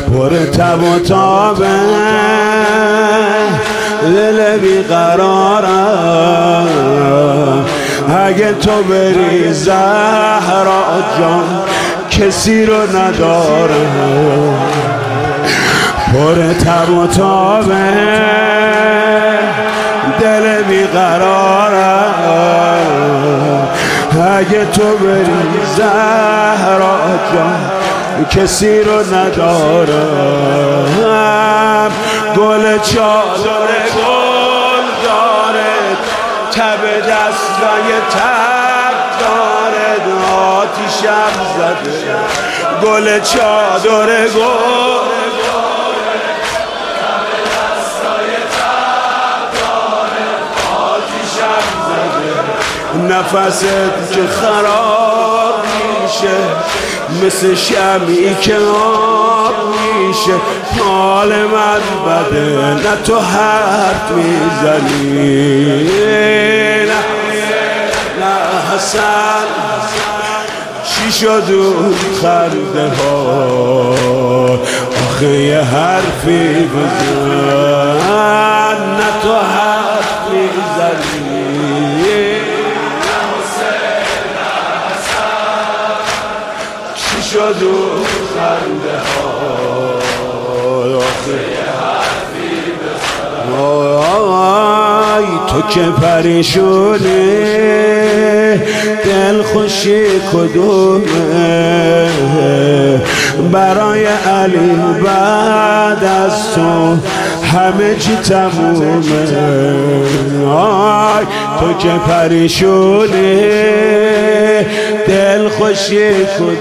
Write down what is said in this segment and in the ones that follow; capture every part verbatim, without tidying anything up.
پر تب و تابه دل بیقرارم. اگه تو بری زهرا جان کسی رو ندارم. پر تب و تابه دل بیقرارم. اگه تو بری زهرا جان کسی رو ندارم. گل چادر گل داره تب دستای تب داره آتیشم زده. گل چادر گل نفست که خراب میشه مثل شمعی که آب میشه. حال من بده نه تو حرف میزنی. نه نه حسن چی شد اون خنده ها؟ آخه یه حرفی بزن نه تو حرف میزنی. شد و خنده ها آی تو که پریشونی دل خوشی کدومه؟ برای علی بعد از تو همه چی تمومه. آی تو که پریشونی دل خوشی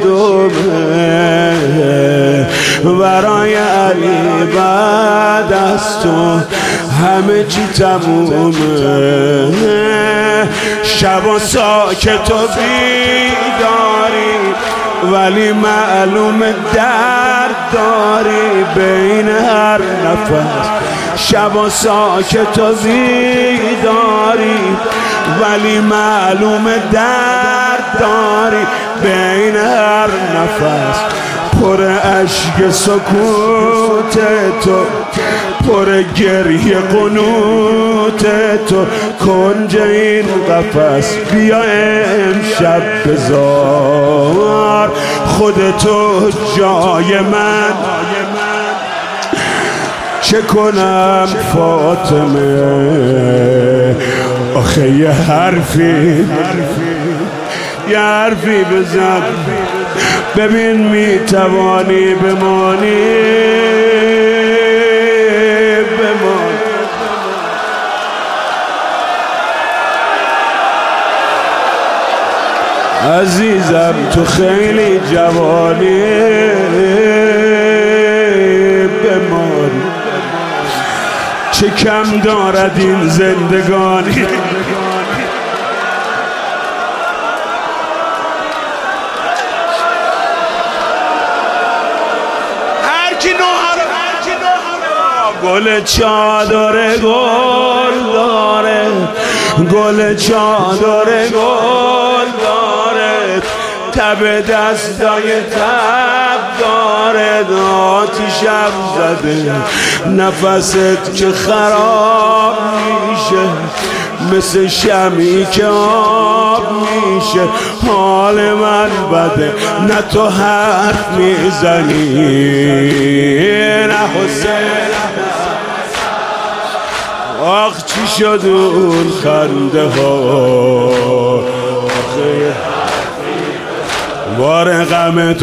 کدومه؟ برای علی بعد از تو همه چی تمومه. شب و ساکت و بیداری ولی معلوم درد داری بین هر نفس. شب و ساکت و بیداری ولی معلوم درد داری بین هر نفس. پر اشک سکوت تو پر گریه قنوت تو کنج این قفس. بیا امشب بذار خودتو جای من. چه کنم فاطمه؟ آخه یه حرفی یه حرفی بزن ببین میتوانی بمانی. بمان عزیزم تو خیلی جوانی. بمان چه کم دارد این زندگانی. گل چادر گل داره گل چادر گل داره تب دستای تب داره آتیشم زده. نفست که خراب میشه مثل شمعی که آب میشه. حال من بده نه تو حرف میزنی. نه حسین آخ چی شد اون خنده ها؟ بار غمت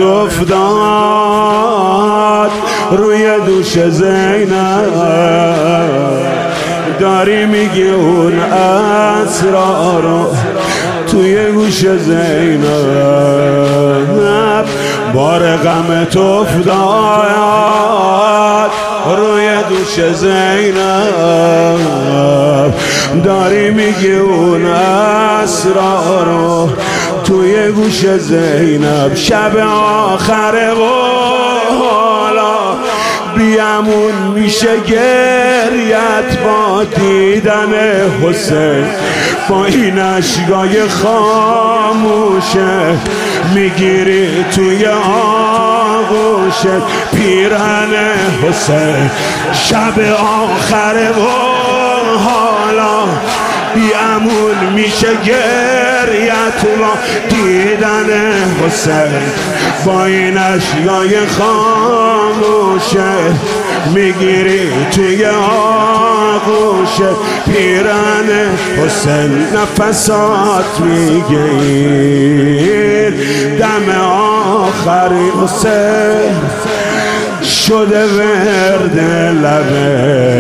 افتاد روی دوش زینب. داری میگی اون اسرارو توی گوش زینب. بار غمت افتاد روی دوش زینب. داری میگی اون اسرارو توی گوش زینب. شب آخره و حالا بیامون میشه گریت با دیدن حسین. با این اشکای خاموشه میگیری توی آغوش شد پیرهن حسین. شب آخره و حالا بیامون میشه گریت با دیدن حسین. با این اشیای خاموشه میگیری توی آغوشه پیرهن حسین. نفسات میگیر دم آخری حسین شده ورد لبه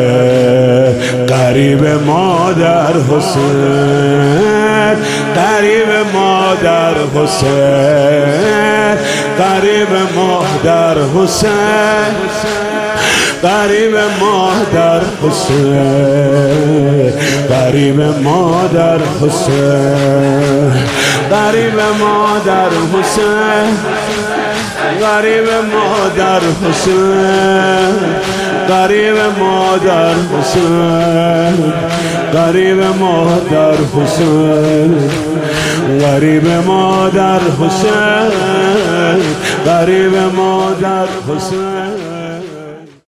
قریب مادر حسین. قریب مادر حسین. قریب مادر حسین. قریب مادر حسین. قریب مادر حسین. قریب مادر حسین. قریب مادر حسین. قریب مادر حسین. قریب مادر حسین. قریب مادر حسین. قریب مادر حسین.